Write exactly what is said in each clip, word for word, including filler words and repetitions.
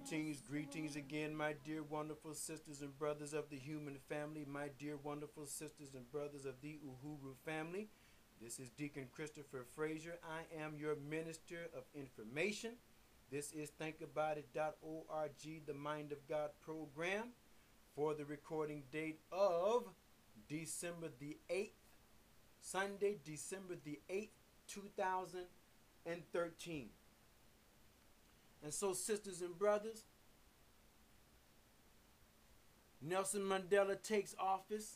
Greetings, greetings again, my dear wonderful sisters and brothers of the human family, my dear wonderful sisters and brothers of the Uhuru family. This is Deacon Christopher Frazier. I am your minister of information. This is think about it dot org, the Mind of God program, for the recording date of December the eighth, Sunday, December the eighth, two thousand thirteen. And so, sisters and brothers, Nelson Mandela takes office,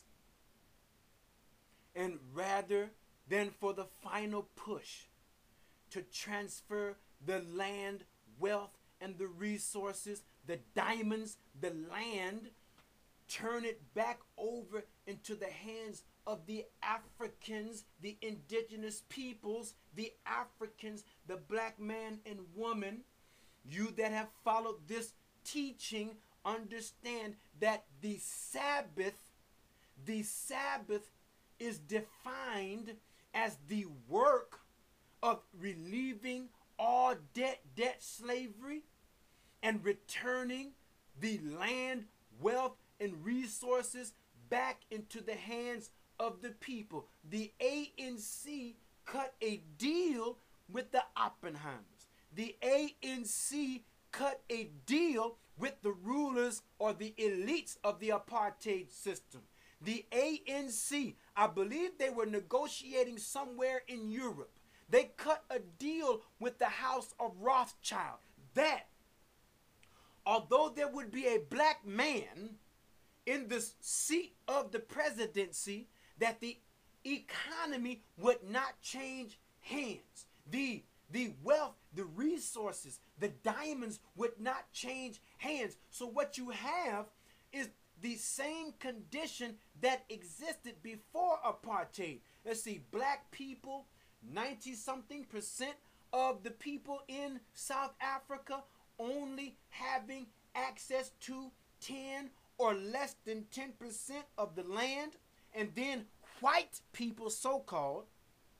and rather than for the final push to transfer the land, wealth, and the resources, the diamonds, the land, turn it back over into the hands of the Africans, the indigenous peoples, the Africans, the black man and woman. You that have followed this teaching understand that the Sabbath, the Sabbath is defined as the work of relieving all debt, debt slavery, and returning the land, wealth, and resources back into the hands of the people. The A N C cut a deal with the Oppenheimers. The A N C cut a deal with the rulers or the elites of the apartheid system. The A N C, I believe they were negotiating somewhere in Europe. They cut a deal with the House of Rothschild that although there would be a black man in the seat of the presidency, that the economy would not change hands. The The wealth, the resources, the diamonds would not change hands. So what you have is the same condition that existed before apartheid. Let's see, black people, ninety something percent of the people in South Africa only having access to ten or less than ten percent of the land. And then white people, so-called,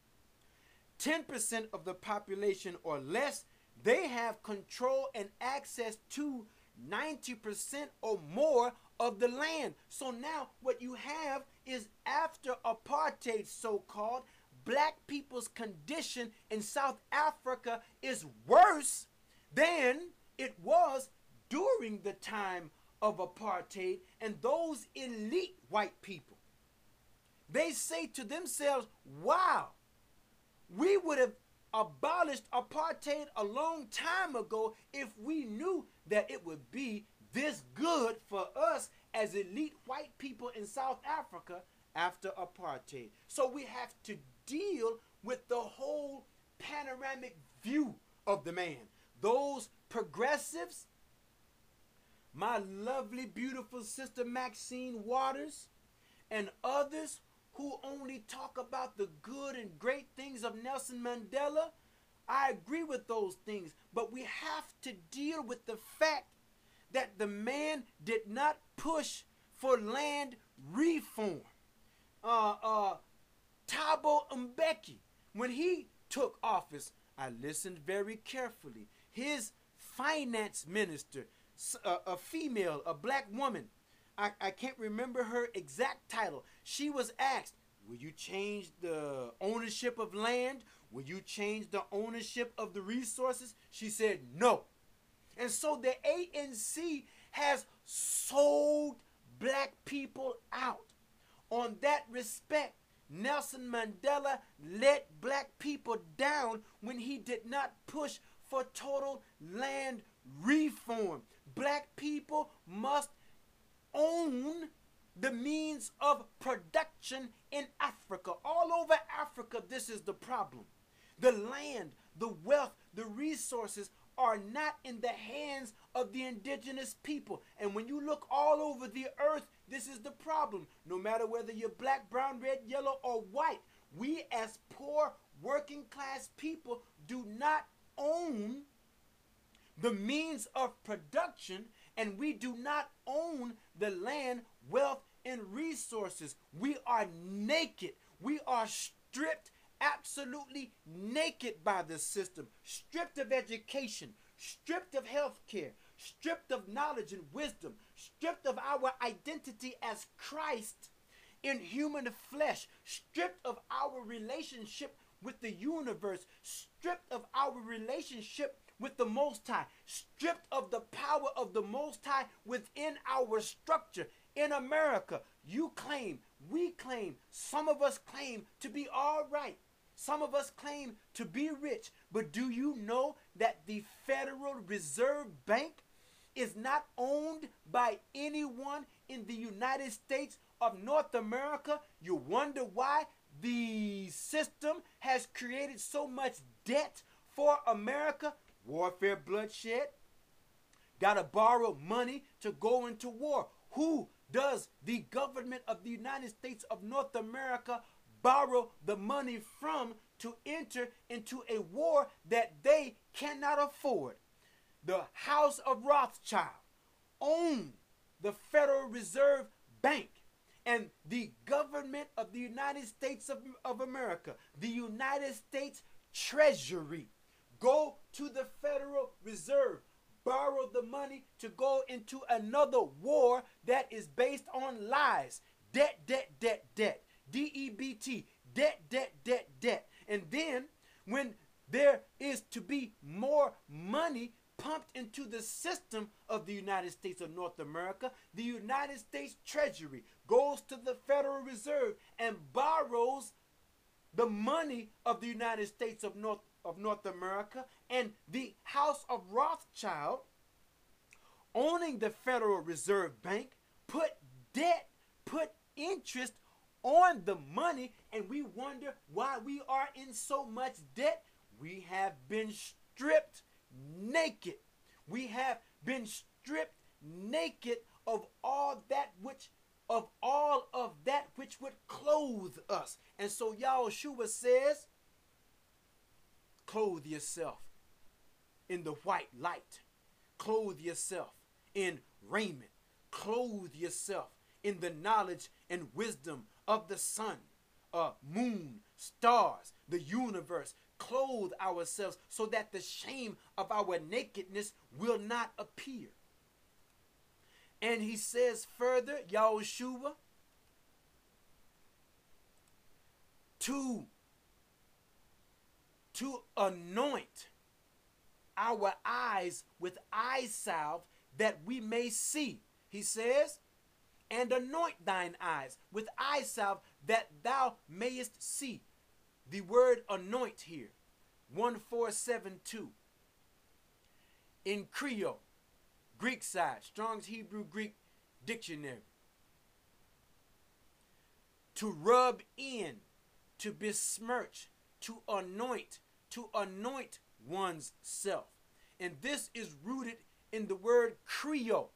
ten percent of the population or less, they have control and access to ninety percent or more of the land. So now what you have is, after apartheid, so-called, black people's condition in South Africa is worse than it was during the time of apartheid. And those elite white people, they say to themselves, wow, we would have abolished apartheid a long time ago if we knew that it would be this good for us as elite white people in South Africa after apartheid. So we have to deal with the whole panoramic view of the man. Those progressives, my lovely, beautiful sister Maxine Waters, and others who only talk about the good and great things of Nelson Mandela, I agree with those things. But we have to deal with the fact that the man did not push for land reform. Uh, uh, Thabo Mbeki, when he took office, I listened very carefully. His finance minister, a, a female, a black woman, I, I can't remember her exact title. She was asked, will you change the ownership of land? Will you change the ownership of the resources? She said no. And so the A N C has sold black people out. On that respect, Nelson Mandela let black people down when he did not push for total land reform. Black people must own the means of production in Africa. All over Africa, this is the problem. The land, the wealth, the resources are not in the hands of the indigenous people. And when you look all over the earth, this is the problem. No matter whether you're black, brown, red, yellow, or white, we as poor working class people do not own the means of production, and we do not own the land, wealth, and resources. We are naked. We are stripped, absolutely naked by the system, stripped of education, stripped of health care, stripped of knowledge and wisdom, stripped of our identity as Christ in human flesh, stripped of our relationship with the universe, stripped of our relationship with the Most High, stripped of the power of the Most High within our structure. In America, you claim, we claim, some of us claim to be all right. Some of us claim to be rich. But do you know that the Federal Reserve Bank is not owned by anyone in the United States of North America? You wonder why the system has created so much debt for America? Warfare, bloodshed. Gotta borrow money to go into war. Who does the government of the United States of North America borrow the money from to enter into a war that they cannot afford? The House of Rothschild own the Federal Reserve Bank, and the government of the United States of, of America, the United States Treasury, go to the Federal Reserve, borrow the money to go into another war that is based on lies. Debt, debt, debt, debt. D E B T. Debt, debt, debt, debt. And then when there is to be more money pumped into the system of the United States of North America, the United States Treasury goes to the Federal Reserve and borrows the money of the United States of North of North America, and the House of Rothschild, owning the Federal Reserve Bank, put debt, put interest on the money, and we wonder why we are in so much debt. We have been stripped naked. We have been stripped naked of all that which of all of that which would clothe us. And so Yahushua says, clothe yourself in the white light. Clothe yourself in raiment. Clothe yourself in the knowledge and wisdom of the sun, uh, moon, stars, the universe. Clothe ourselves so that the shame of our nakedness will not appear. And he says further, Yahushua, to, to anoint our eyes with eye salve that we may see. He says, and anoint thine eyes with eye salve that thou mayest see. The word anoint here, one four seven two. In Creole, Greek side, Strong's Hebrew Greek Dictionary. To rub in, to besmirch, to anoint, to anoint one's self. And this is rooted in the word Creole,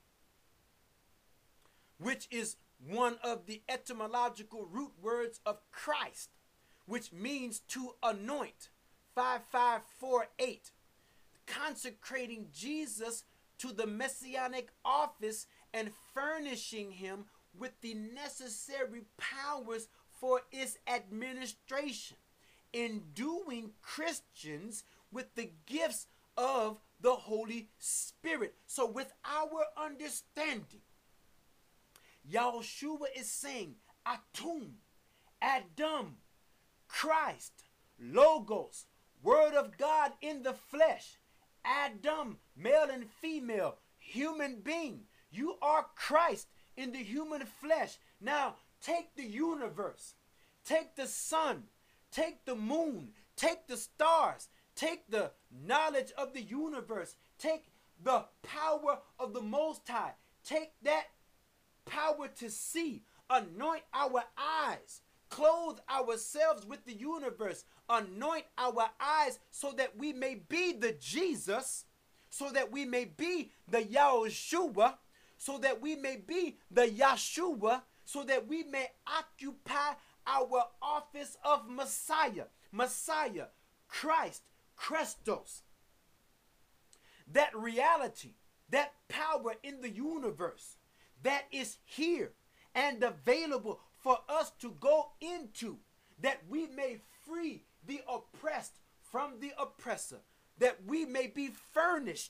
which is one of the etymological root words of Christ, which means to anoint. five five four eight. Consecrating Jesus to the messianic office and furnishing him with the necessary powers for its administration, enduing Christians with the gifts of the Holy Spirit. So with our understanding, Yahushua is saying, Atum, Adam, Christ, Logos, Word of God in the flesh, Adam, male and female, human being. You are Christ in the human flesh. Now, take the universe, take the sun, take the moon, take the stars, take the knowledge of the universe, take the power of the Most High, take that power to see, anoint our eyes, clothe ourselves with the universe, anoint our eyes so that we may be the Jesus, so that we may be the Yahushua, so that we may be the Yeshua, so that we may occupy our office of Messiah, Messiah, Christ, Christos. That reality, that power in the universe that is here and available for us to go into, that we may free the oppressed from the oppressor, that we may be furnished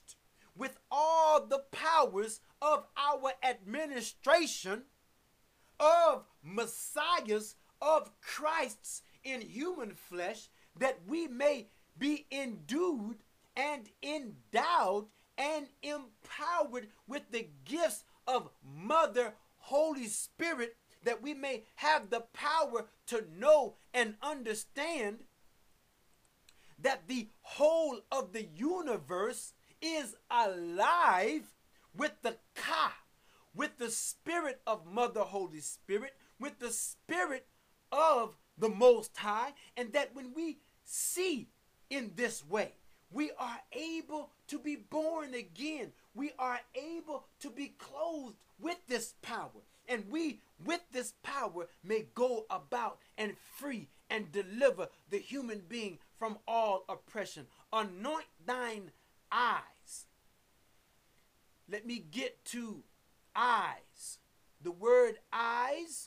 with all the powers of our administration of Messiahs, of Christs in human flesh, that we may be endued and endowed and empowered with the gifts of Mother Holy Spirit, that we may have the power to know and understand that the whole of the universe is alive with the Ka, with the spirit of Mother Holy Spirit, with the spirit of the Most High, and that when we see in this way, we are able to be born again. We are able to be clothed with this power. And we, with this power, may go about and free and deliver the human being from all oppression. Anoint thine eyes. Let me get to eyes. The word eyes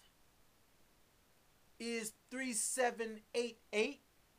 is three seven eight eight.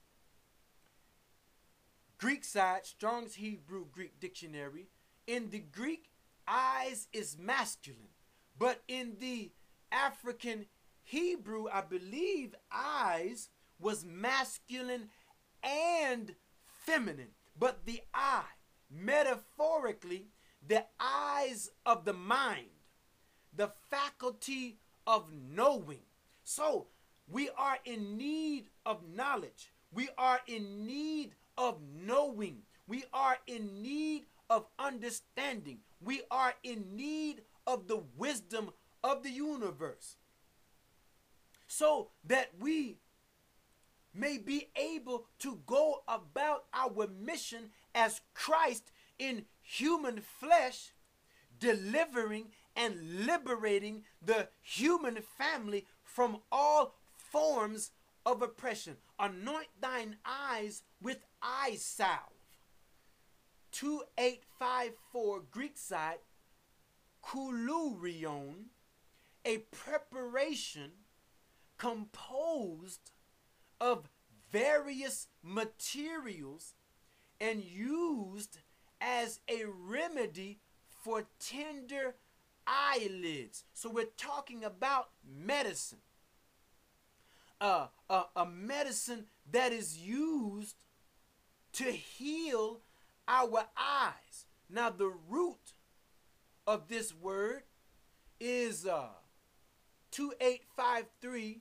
Greek side, Strong's Hebrew Greek Dictionary. In the Greek, eyes is masculine. But in the African Hebrew, I believe eyes was masculine and feminine. But the eye, metaphorically, the eyes of the mind, the faculty of knowing. So we are in need of knowledge. We are in need of knowing. We are in need of understanding. We are in need of the wisdom of the universe, so that we may be able to go about our mission as Christ in human flesh, delivering and liberating the human family from all forms of oppression. Anoint thine eyes with eye salve. two eight five four Greek side, kulurion, a preparation composed of various materials and used as a remedy for tender eyelids. So we're talking about medicine. Uh, a, a medicine that is used to heal our eyes. Now the root of this word is uh, two eight five three,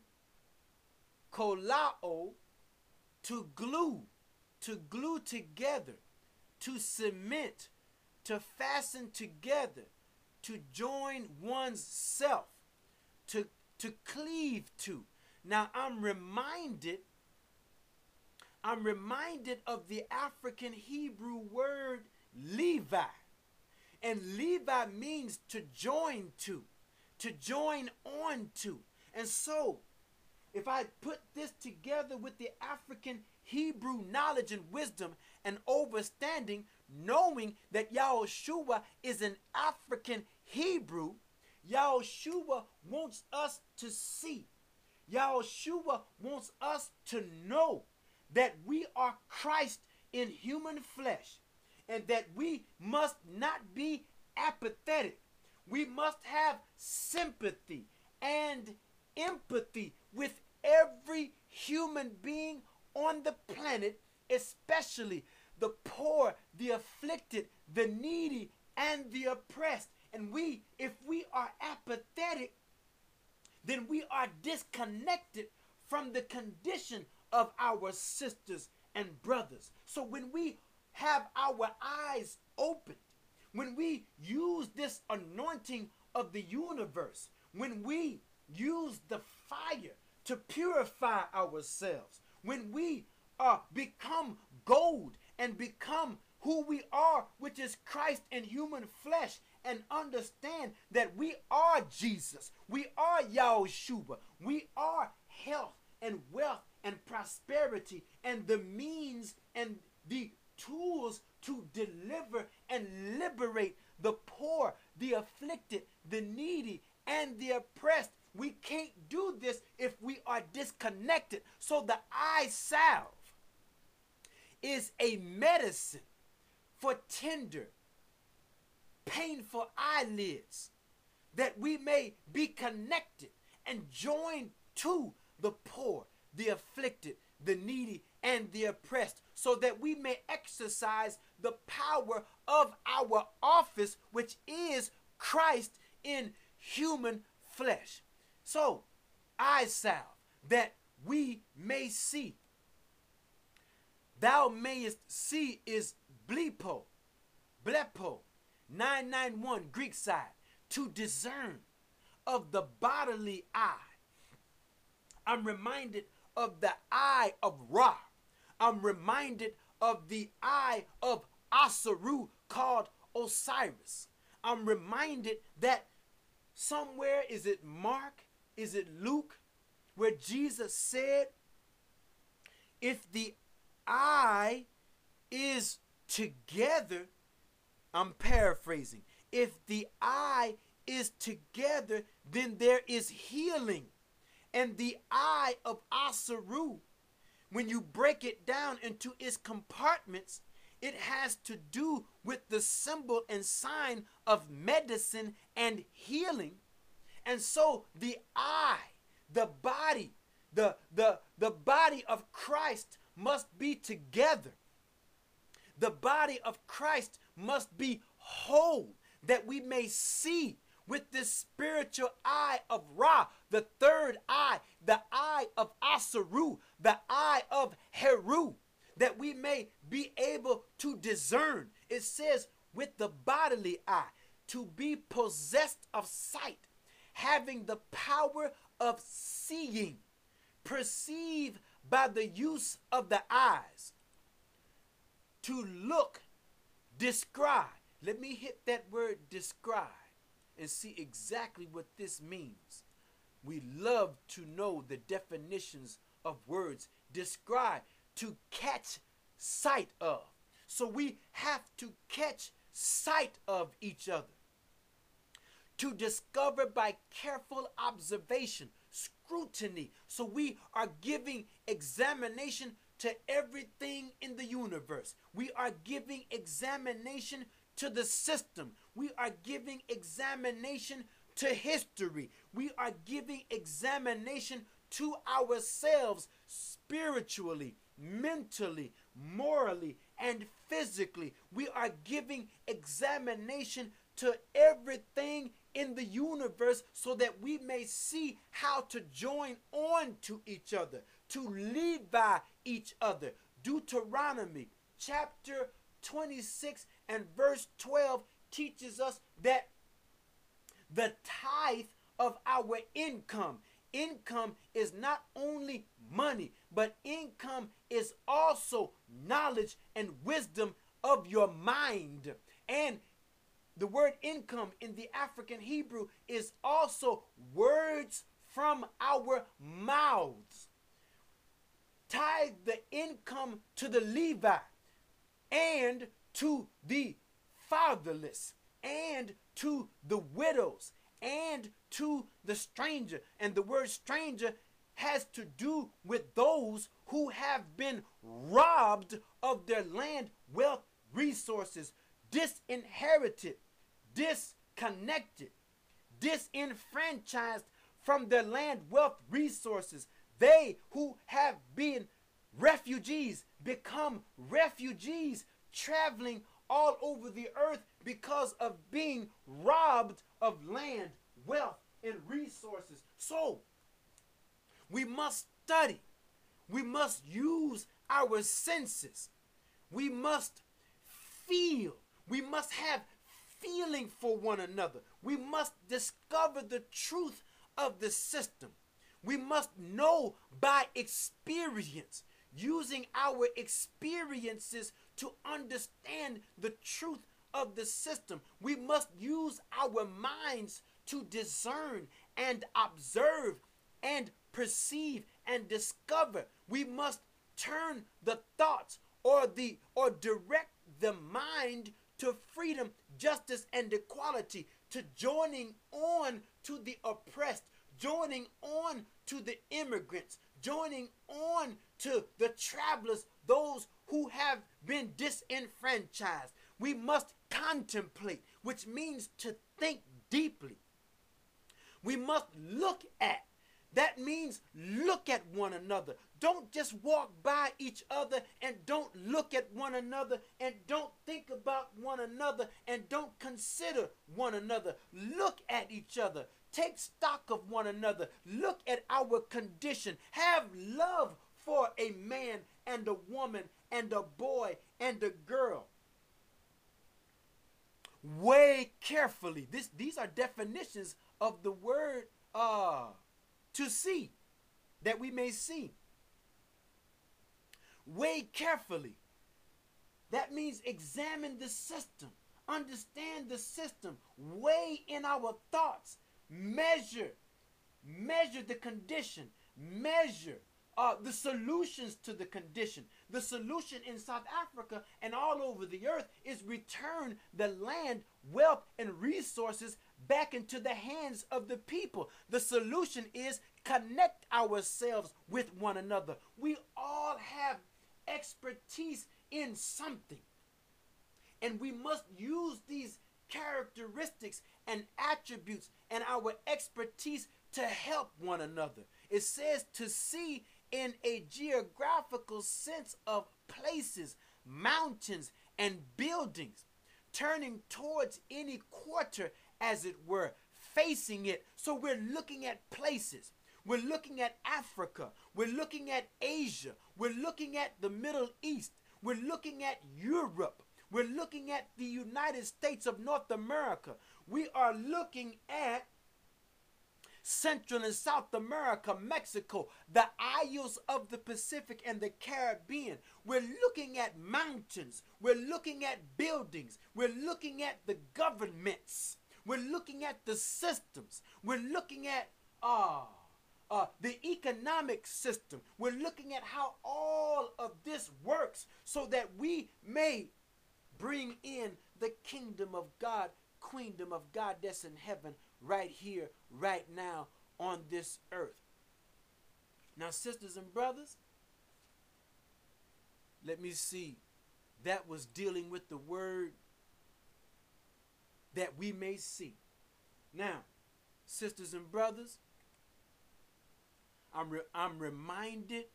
kolao, to glue, to glue together, to cement, to fasten together, to join one's self, to, to cleave to. Now I'm reminded, I'm reminded of the African Hebrew word Levi. And Levi means to join to, to join on to. And so, if I put this together with the African Hebrew knowledge and wisdom and understanding, knowing that Yahushua is an African Hebrew, Yahushua wants us to see. Yahushua wants us to know that we are Christ in human flesh, and that we must not be apathetic. We must have sympathy and empathy with every human being on the planet, especially the poor, the afflicted, the needy, and the oppressed. And we, if we are apathetic, then we are disconnected from the condition of our sisters and brothers. So when we have our eyes opened, when we use this anointing of the universe, when we use the fire to purify ourselves, when we uh, become gold and become who we are, which is Christ in human flesh, and understand that we are Jesus, we are Yahushua, we are health and wealth and prosperity and the means and the tools to deliver and liberate the poor, the afflicted, the needy, and the oppressed. We can't do this if we are disconnected. So the eye salve is a medicine for tender painful eyelids, that we may be connected and joined to the poor, the afflicted, the needy, and the oppressed, so that we may exercise the power of our office, which is Christ in human flesh. So, eye salve, that we may see. Thou mayest see is blepo, blepo, nine ninety-one Greek side, to discern of the bodily eye. I'm reminded of the eye of Ra. I'm reminded of the eye of Asaru called Osiris. I'm reminded that somewhere, is it Mark, is it Luke, where Jesus said, if the eye is together, I'm paraphrasing, if the eye is together, then there is healing. And the eye of Asaru, when you break it down into its compartments, it has to do with the symbol and sign of medicine and healing. And so the eye, the body, the, the, the body of Christ must be together. The body of Christ must be whole, that we may see with this spiritual eye of Ra, the third eye, the eye of Asaru, the eye of Heru, that we may be able to discern. It says with the bodily eye, to be possessed of sight, having the power of seeing, perceive by the use of the eyes, to look, descry. Let me hit that word descry and see exactly what this means. We love to know the definitions of words. Descry, to catch sight of. So we have to catch sight of each other. To discover by careful observation, scrutiny. So we are giving examination to everything in the universe. We are giving examination to the system. We are giving examination to history. We are giving examination to ourselves spiritually, mentally, morally, and physically. We are giving examination to everything in the universe so that we may see how to join on to each other, to live by each other. Deuteronomy chapter twenty-six and verse twelve teaches us that the tithe of our income, income is not only money, but income is also knowledge and wisdom of your mind. And the word income in the African Hebrew is also words from our mouths. Tithe the income to the Levite and to the fatherless and to the widows and to the stranger. And the word stranger has to do with those who have been robbed of their land, wealth, resources, disinherited, disconnected, disenfranchised from their land, wealth, resources. They who have been refugees become refugees, traveling all over the earth because of being robbed of land, wealth, and resources. So, we must study. We must use our senses. We must feel. We must have feeling for one another. We must discover the truth of the system. We must know by experience, using our experiences to understand the truth of the system. We must use our minds to discern and observe and perceive and discover. We must turn the thoughts or the or direct the mind to freedom, justice, and equality, to joining on to the oppressed, joining on to the immigrants, joining on to the travelers, those who have been disenfranchised. We must contemplate. which means to think deeply. We must look at. That means look at one another. Don't just walk by each other and don't look at one another and don't think about one another and don't consider one another. Look at each other. Take stock of one another. Look at our condition. Have love for a man and a woman and a boy and a girl. Weigh carefully. This, these are definitions of the word uh, to see, that we may see. Weigh carefully. That means examine the system. Understand the system. Weigh in our thoughts. Measure. Measure the condition. Measure uh, the solutions to the condition. The solution in South Africa and all over the earth is return the land, wealth, and resources back into the hands of the people. The solution is connect ourselves with one another. We all have expertise in something, and we must use these characteristics and attributes and our expertise to help one another. It says to see in a geographical sense of places, mountains, and buildings, turning towards any quarter, as it were, facing it. So we're looking at places. We're looking at Africa. We're looking at Asia. We're looking at the Middle East. We're looking at Europe. We're looking at the United States of North America. We are looking at Central and South America, Mexico, the isles of the Pacific and the Caribbean. We're looking at mountains. We're looking at buildings. We're looking at the governments. We're looking at the systems. We're looking at uh, uh, the economic system. We're looking at how all of this works so that we may bring in the kingdom of God, queendom of God that's in heaven, right here, right now, on this earth. Now, sisters and brothers, let me see. That was dealing with the word that we may see. Now, sisters and brothers, I'm, re- I'm reminded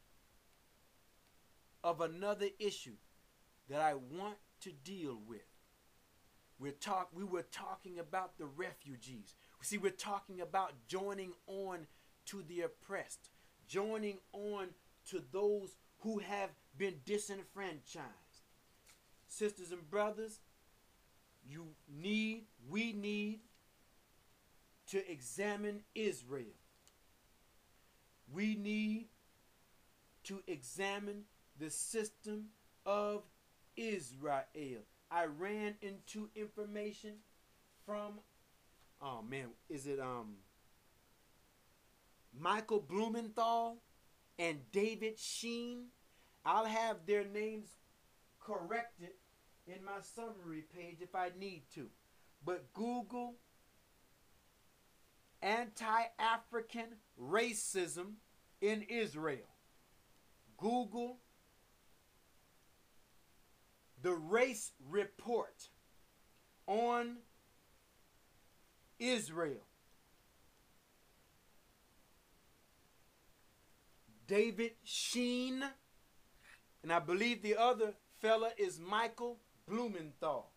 of another issue that I want to deal with. We're talk, we were talking about the refugees. See, we're talking about joining on to the oppressed, joining on to those who have been disenfranchised. Sisters and brothers, you need, we need to examine Israel. We need to examine the system of Israel. I ran into information from, oh man, is it um Michael Blumenthal and David Sheen? I'll have their names corrected in my summary page if I need to. But Google anti-African racism in Israel. Google the race report on Israel. David Sheen, and I believe the other fella is Michael Blumenthal.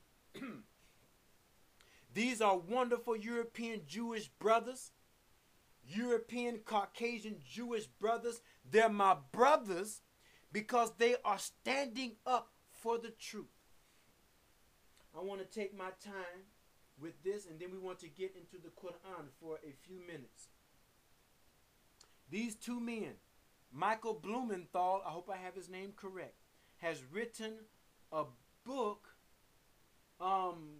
These are wonderful European Jewish brothers, European Caucasian Jewish brothers. They're my brothers because they are standing up for the truth. I want to take my time with this, and then we want to get into the Quran for a few minutes. These two men, Michael Blumenthal, I hope I have his name correct, has written a book, um,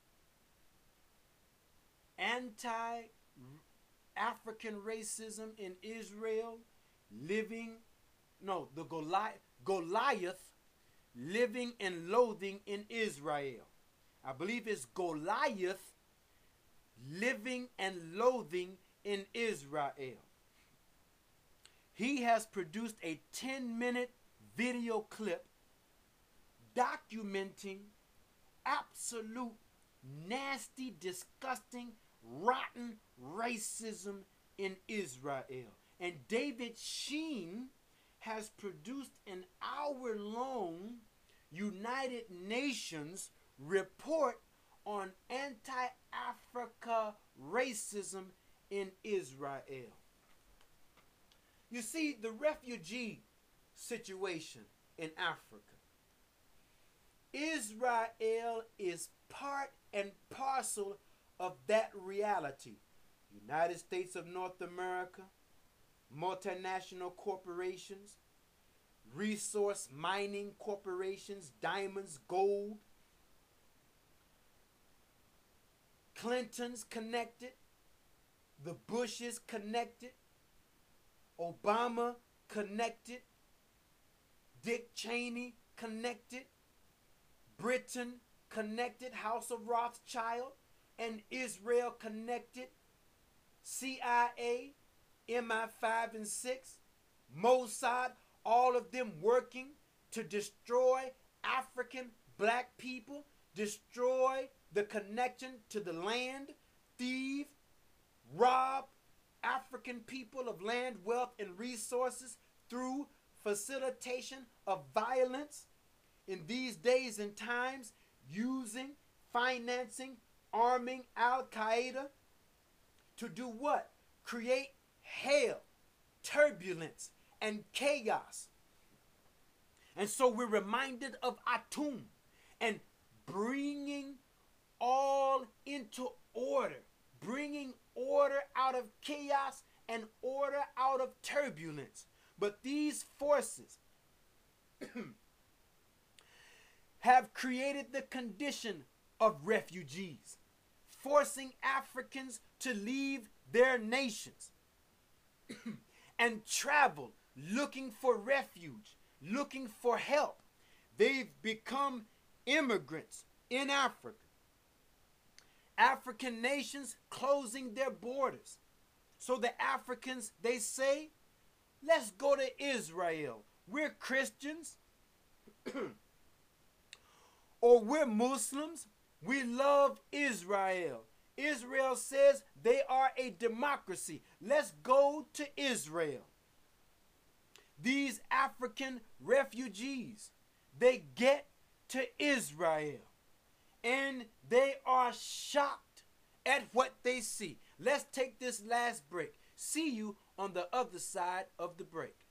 anti-African racism in Israel, living, no, the Goliath, Goliath, living and loathing in Israel. I believe it's Goliath, living and loathing in Israel. He has produced a ten minute video clip documenting absolute nasty, disgusting, rotten racism in Israel. And David Sheen has produced an hour-long United Nations report on anti-Africa racism in Israel. You see, the refugee situation in Africa, Israel is part and parcel of that reality. United States of North America, multinational corporations, resource mining corporations, diamonds, gold, Clinton's connected, the Bushes connected, Obama connected, Dick Cheney connected, Britain connected, House of Rothschild, and Israel connected, C I A, M I five and six, Mossad, all of them working to destroy African black people, destroy the connection to the land, thieve, rob African people of land, wealth, and resources through facilitation of violence in these days and times, using, financing, arming Al-Qaeda to do what? Create hell, turbulence, and chaos. And so we're reminded of Atum and bringing all into order, bringing order out of chaos and order out of turbulence. But these forces have created the condition of refugees, forcing Africans to leave their nations and travel looking for refuge, looking for help. They've become immigrants in Africa. African nations closing their borders. So the Africans, they say, let's go to Israel. We're Christians or we're Muslims. We love Israel. Israel says they are a democracy. Let's go to Israel. These African refugees, they get to Israel and they are shocked at what they see. Let's take this last break. See you on the other side of the break.